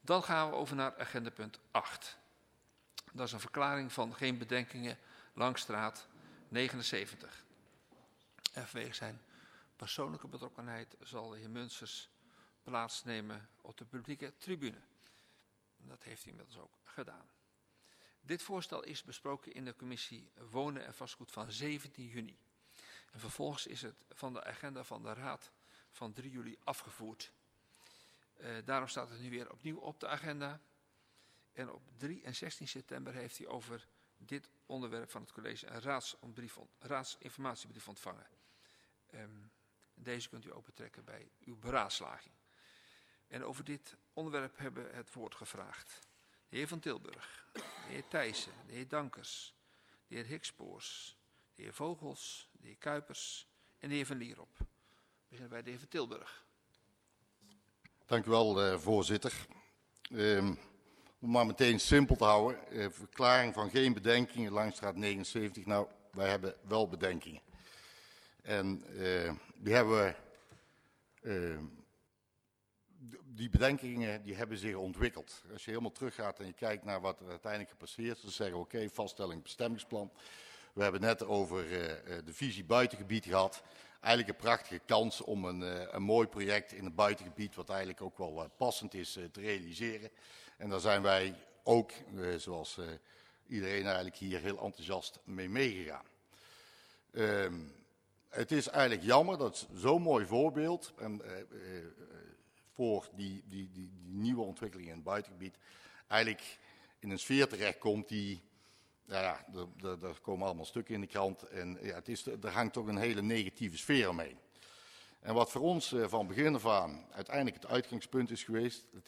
Dan gaan we over naar agenda punt 8. Dat is een verklaring van geen bedenkingen, Langstraat 79. En vanwege zijn persoonlijke betrokkenheid zal de heer Munsters plaatsnemen op de publieke tribune. Dat heeft hij inmiddels ook gedaan. Dit voorstel is besproken in de commissie Wonen en Vastgoed van 17 juni. En vervolgens is het van de agenda van de Raad van 3 juli afgevoerd. Daarom staat het nu weer opnieuw op de agenda. En op 3 en 16 september heeft hij over dit onderwerp van het college een raadsinformatiebrief ontvangen. Deze kunt u ook betrekken bij uw beraadslaging. En over dit onderwerp hebben we het woord gevraagd. De heer Van Tilburg, de heer Thijssen, de heer Dankers, de heer Hikspoors, de heer Vogels, de heer Kuipers en de heer Van Lierop. We beginnen bij de heer Van Tilburg. Dank u wel, voorzitter. Om maar meteen simpel te houden. Verklaring van geen bedenkingen, Langstraat 79. Nou, wij hebben wel bedenkingen. En die hebben we... Die bedenkingen die hebben zich ontwikkeld. Als je helemaal teruggaat en je kijkt naar wat er uiteindelijk gepasseerd is, dan zeggen we oké, vaststelling bestemmingsplan. We hebben net over de visie buitengebied gehad. Eigenlijk een prachtige kans om een mooi project in het buitengebied, wat eigenlijk ook wel passend is, te realiseren. En daar zijn wij ook, zoals iedereen eigenlijk hier, heel enthousiast mee meegegaan. Het is eigenlijk jammer dat zo'n mooi voorbeeld voor die nieuwe ontwikkelingen in het buitengebied eigenlijk in een sfeer terechtkomt die, nou ja, er komen allemaal stukken in de krant en ja, er hangt toch een hele negatieve sfeer omheen. En wat voor ons van begin af aan uiteindelijk het uitgangspunt is geweest, het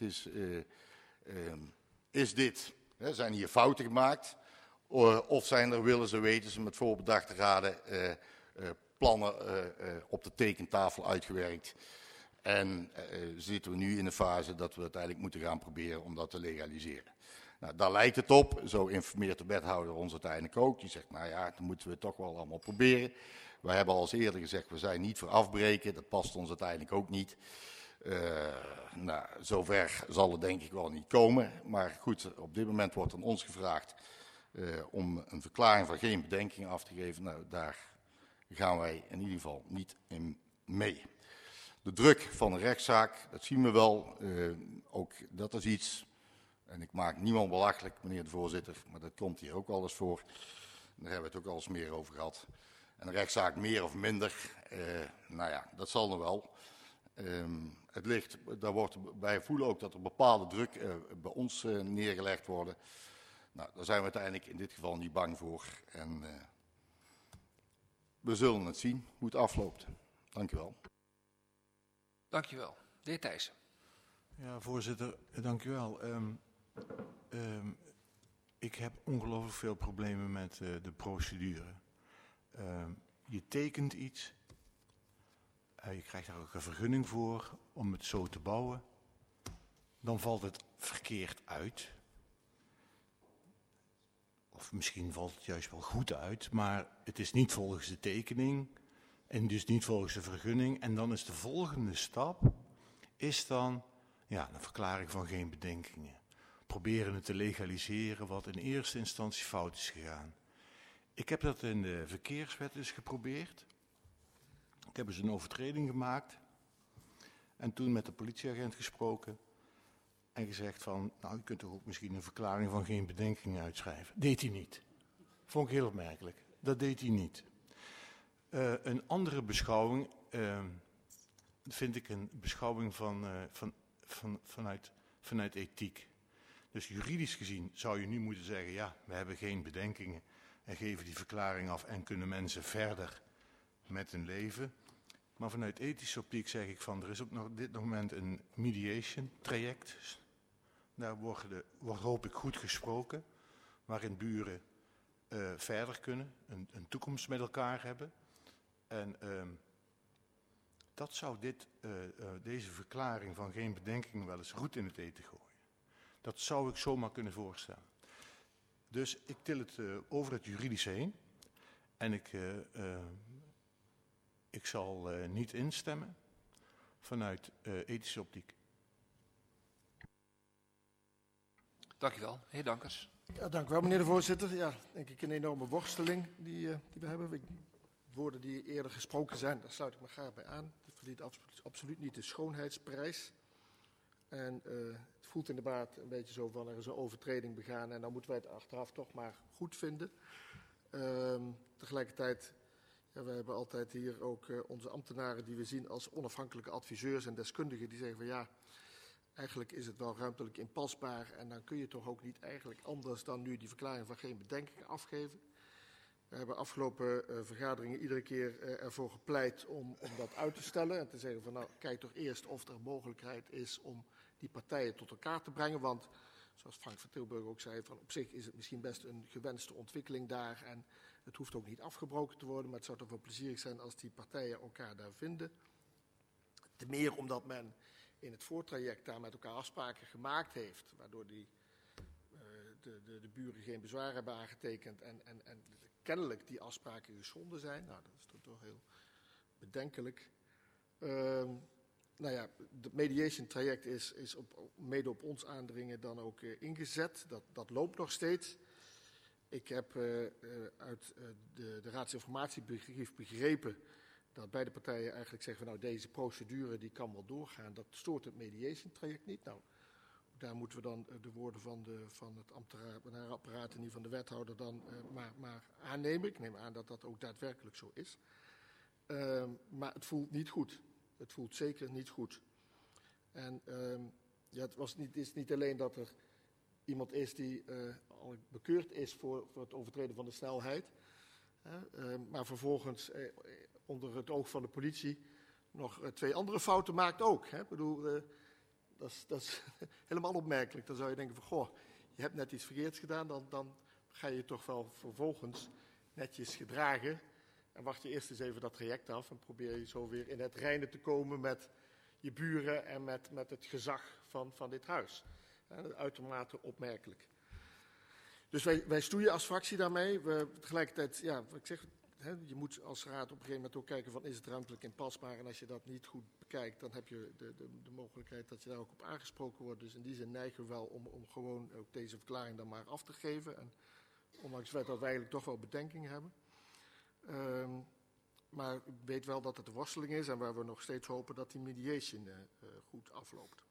is dit, zijn hier fouten gemaakt of willen ze weten ze met voorbedachte raden plannen op de tekentafel uitgewerkt. En zitten we nu in de fase dat we uiteindelijk moeten gaan proberen om dat te legaliseren. Nou, daar lijkt het op. Zo informeert de wethouder ons uiteindelijk ook. Die zegt, nou ja, dan moeten we het toch wel allemaal proberen. Wij hebben al eens eerder gezegd, we zijn niet voor afbreken. Dat past ons uiteindelijk ook niet. Nou, zover zal het denk ik wel niet komen. Maar goed, op dit moment wordt aan ons gevraagd om een verklaring van geen bedenkingen af te geven. Nou, daar gaan wij in ieder geval niet in mee. De druk van een rechtszaak, dat zien we wel. Ook dat is iets, en ik maak niemand belachelijk, meneer de voorzitter, maar dat komt hier ook wel eens voor. Daar hebben we het ook al eens meer over gehad. En een rechtszaak meer of minder, nou ja, dat zal nog wel. Het ligt, wij voelen ook dat er bepaalde druk bij ons neergelegd worden. Nou, daar zijn we uiteindelijk in dit geval niet bang voor. En we zullen het zien hoe het afloopt. Dank u wel. Dank u wel. De heer Thijssen. Ja, voorzitter, dank u wel. Ik heb ongelooflijk veel problemen met de procedure. Je tekent iets, je krijgt daar ook een vergunning voor om het zo te bouwen. Dan valt het verkeerd uit. Of misschien valt het juist wel goed uit, maar het is niet volgens de tekening en dus niet volgens de vergunning. En dan is de volgende stap, is dan ja, een verklaring van geen bedenkingen. Proberen het te legaliseren wat in eerste instantie fout is gegaan. Ik heb dat in de verkeerswet eens geprobeerd. Ik heb eens een overtreding gemaakt. En toen met de politieagent gesproken. En gezegd van, nou, u kunt toch ook misschien een verklaring van geen bedenkingen uitschrijven. Deed hij niet. Vond ik heel opmerkelijk. Dat deed hij niet. Een andere beschouwing vind ik een beschouwing vanuit ethiek. Dus juridisch gezien zou je nu moeten zeggen, ja, we hebben geen bedenkingen en geven die verklaring af en kunnen mensen verder met hun leven. Maar vanuit ethische optiek zeg ik van, er is ook nog op dit moment een mediation traject. Daar wordt hoop ik goed gesproken, waarin buren verder kunnen, een toekomst met elkaar hebben. En dat zou deze verklaring van geen bedenkingen wel eens goed in het eten gooien. Dat zou ik zomaar kunnen voorstellen. Dus ik til het over het juridische heen. En ik zal niet instemmen vanuit ethische optiek. Dank u wel. Heer Dankers. Ja, dank u wel, meneer de voorzitter. Ja, denk ik een enorme worsteling die we hebben. Woorden die eerder gesproken zijn, daar sluit ik me graag bij aan. Het verdient absoluut niet de schoonheidsprijs. En het voelt inderdaad een beetje zo van er is een overtreding begaan en dan moeten wij het achteraf toch maar goed vinden. Tegelijkertijd, ja, we hebben altijd hier ook onze ambtenaren die we zien als onafhankelijke adviseurs en deskundigen die zeggen van ja, eigenlijk is het wel ruimtelijk inpasbaar en dan kun je toch ook niet eigenlijk anders dan nu die verklaring van geen bedenkingen afgeven. We hebben afgelopen vergaderingen iedere keer ervoor gepleit om dat uit te stellen en te zeggen van nou kijk toch eerst of er mogelijkheid is om die partijen tot elkaar te brengen. Want zoals Frank van Tilburg ook zei, van op zich is het misschien best een gewenste ontwikkeling daar en het hoeft ook niet afgebroken te worden, maar het zou toch wel plezierig zijn als die partijen elkaar daar vinden. Te meer omdat men in het voortraject daar met elkaar afspraken gemaakt heeft, waardoor de buren geen bezwaar hebben aangetekend en kennelijk die afspraken geschonden zijn. Nou, dat is toch heel bedenkelijk. Nou ja, het mediation traject is mede op ons aandringen dan ook ingezet. Dat loopt nog steeds. Ik heb uit de raadsinformatiebrief begrepen dat beide partijen eigenlijk zeggen van nou deze procedure die kan wel doorgaan. Dat stoort het mediation traject niet. Nou, daar moeten we dan de woorden van het ambtenarenapparaat en die van de wethouder dan maar aannemen. Ik neem aan dat dat ook daadwerkelijk zo is. Maar het voelt niet goed. Het voelt zeker niet goed. En ja, het is niet alleen dat er iemand is die al bekeurd is voor het overtreden van de snelheid. Maar vervolgens onder het oog van de politie nog 2 andere fouten maakt ook. Hè? Ik bedoel, dat is helemaal opmerkelijk. Dan zou je denken van, goh, je hebt net iets verkeerds gedaan. Dan ga je toch wel vervolgens netjes gedragen. En wacht je eerst eens even dat traject af. En probeer je zo weer in het reine te komen met je buren en met het gezag van dit huis. Uitermate opmerkelijk. Dus wij stoeien als fractie daarmee. Tegelijkertijd, ja, wat ik zeg, je moet als raad op een gegeven moment ook kijken van is het ruimtelijk inpasbaar. En als je dat niet goed bekijkt, dan heb je de mogelijkheid dat je daar ook op aangesproken wordt. Dus in die zin neigen we wel om gewoon ook deze verklaring dan maar af te geven. En ondanks het feit dat wij eigenlijk toch wel bedenkingen hebben. Maar ik weet wel dat het een worsteling is en waar we nog steeds hopen dat die mediation goed afloopt.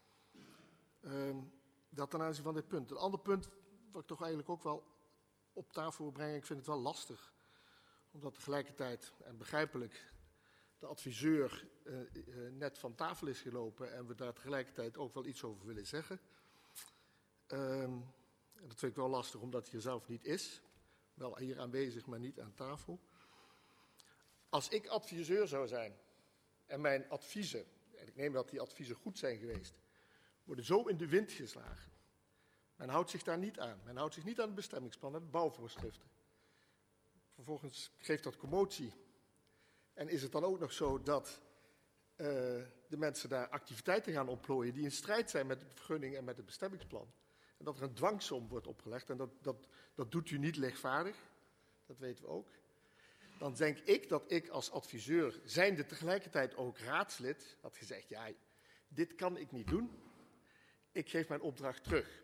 Dat ten aanzien van dit punt. Een ander punt wat ik toch eigenlijk ook wel op tafel wil brengen, ik vind het wel lastig. Omdat tegelijkertijd, en begrijpelijk, de adviseur net van tafel is gelopen en we daar tegelijkertijd ook wel iets over willen zeggen. Dat vind ik wel lastig omdat hij er zelf niet is. Wel hier aanwezig, maar niet aan tafel. Als ik adviseur zou zijn en mijn adviezen, en ik neem dat die adviezen goed zijn geweest, worden zo in de wind geslagen. Men houdt zich daar niet aan. Men houdt zich niet aan het bestemmingsplan en de bouwvoorschriften. Vervolgens geeft dat commotie. En is het dan ook nog zo dat de mensen daar activiteiten gaan ontplooien die in strijd zijn met de vergunning en met het bestemmingsplan. En dat er een dwangsom wordt opgelegd. En dat doet u niet lichtvaardig. Dat weten we ook. Dan denk ik dat ik als adviseur, zijnde tegelijkertijd ook raadslid, had gezegd, ja, dit kan ik niet doen. Ik geef mijn opdracht terug.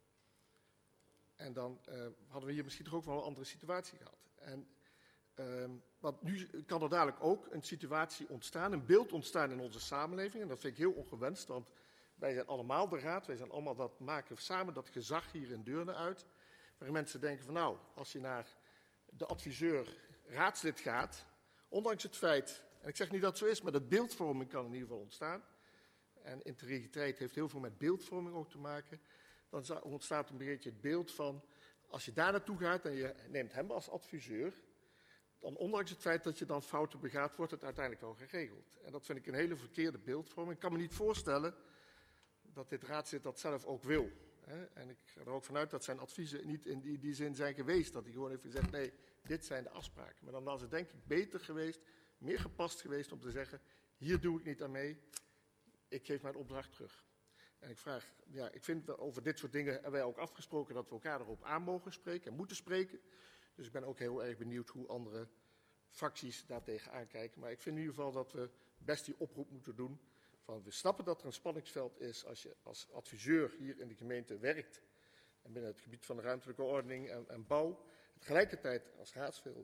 En dan hadden we hier misschien toch ook wel een andere situatie gehad. Want nu kan er dadelijk ook een situatie ontstaan, een beeld ontstaan in onze samenleving. En dat vind ik heel ongewenst, want wij zijn allemaal de raad. Wij zijn allemaal maken samen dat gezag hier in Deurne uit. Waarin mensen denken van nou, als je naar de adviseur raadslid gaat, ondanks het feit, en ik zeg niet dat het zo is, maar dat beeldvorming kan in ieder geval ontstaan. En integriteit heeft heel veel met beeldvorming ook te maken. Dan ontstaat een beetje het beeld van, als je daar naartoe gaat en je neemt hem als adviseur, dan ondanks het feit dat je dan fouten begaat, wordt het uiteindelijk wel geregeld. En dat vind ik een hele verkeerde beeldvorming. Ik kan me niet voorstellen dat dit raadslid dat zelf ook wil. En ik ga er ook vanuit dat zijn adviezen niet in die zin zijn geweest. Dat hij gewoon heeft gezegd, nee, dit zijn de afspraken. Maar dan was het denk ik beter geweest, meer gepast geweest om te zeggen, hier doe ik niet aan mee, ik geef mijn opdracht terug. En ik vraag, ja, ik vind over dit soort dingen hebben wij ook afgesproken dat we elkaar erop aan mogen spreken en moeten spreken. Dus ik ben ook heel erg benieuwd hoe andere fracties daartegen aankijken. Maar ik vind in ieder geval dat we best die oproep moeten doen. Van we snappen dat er een spanningsveld is als je als adviseur hier in de gemeente werkt. en binnen het gebied van de ruimtelijke ordening en bouw tegelijkertijd als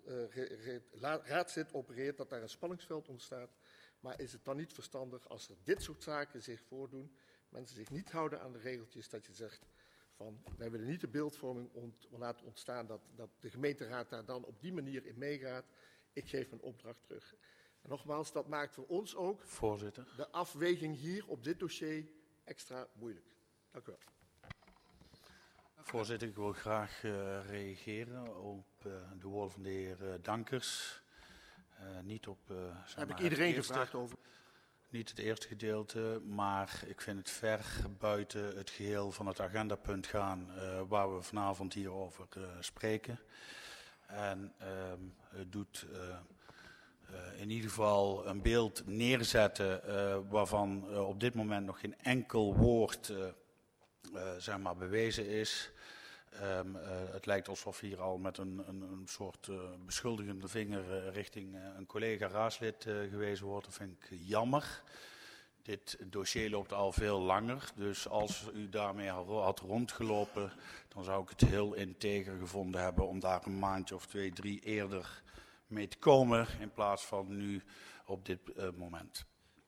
raadslid opereert, dat daar een spanningsveld ontstaat. Maar is het dan niet verstandig als er dit soort zaken zich voordoen, mensen zich niet houden aan de regeltjes, dat je zegt van wij willen niet de beeldvorming laten ontstaan dat de gemeenteraad daar dan op die manier in meegaat. Ik geef een opdracht terug. En nogmaals, dat maakt voor ons ook Voorzitter. de afweging hier op dit dossier extra moeilijk. Dank u wel. Voorzitter, ik wil graag reageren op de woorden van de heer Dankers. Niet op zeg Heb maar ik iedereen het eerste, gevraagd over. Niet het eerste gedeelte, maar ik vind het ver buiten het geheel van het agendapunt gaan waar we vanavond hier over spreken. En het doet in ieder geval een beeld neerzetten waarvan op dit moment nog geen enkel woord zeg maar bewezen is. Het lijkt alsof hier al met een soort beschuldigende vinger richting een collega raadslid gewezen wordt. Dat vind ik jammer. Dit dossier loopt al veel langer, dus als u daarmee had rondgelopen, dan zou ik het heel integer gevonden hebben om daar een maandje of 2, 3 eerder mee te komen, in plaats van nu op dit moment.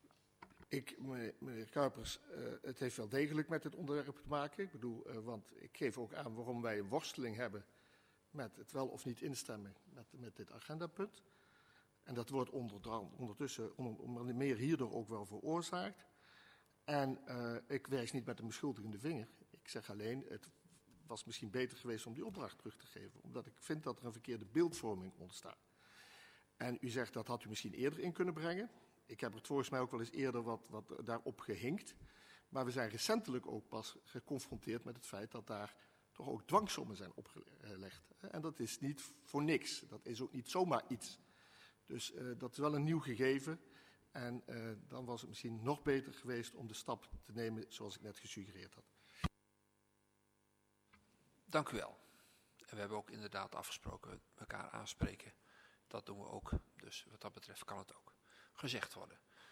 Meneer Kuipers, het heeft wel degelijk met het onderwerp te maken. Ik bedoel, want ik geef ook aan waarom wij een worsteling hebben met het wel of niet instemmen met dit agendapunt. En dat wordt ondertussen onder meer hierdoor ook wel veroorzaakt. En ik wijs niet met een beschuldigende vinger. Ik zeg alleen, het was misschien beter geweest om die opdracht terug te geven. Omdat ik vind dat er een verkeerde beeldvorming ontstaat. En u zegt dat had u misschien eerder in kunnen brengen. Ik heb het volgens mij ook wel eens eerder wat daarop gehinkt. Maar we zijn recentelijk ook pas geconfronteerd met het feit dat daar toch ook dwangsommen zijn opgelegd. En dat is niet voor niks. Dat is ook niet zomaar iets. Dus dat is wel een nieuw gegeven. En dan was het misschien nog beter geweest om de stap te nemen zoals ik net gesuggereerd had. Dank u wel. En we hebben ook inderdaad afgesproken elkaar aanspreken. Dat doen we ook. Dus wat dat betreft kan het ook gezegd worden.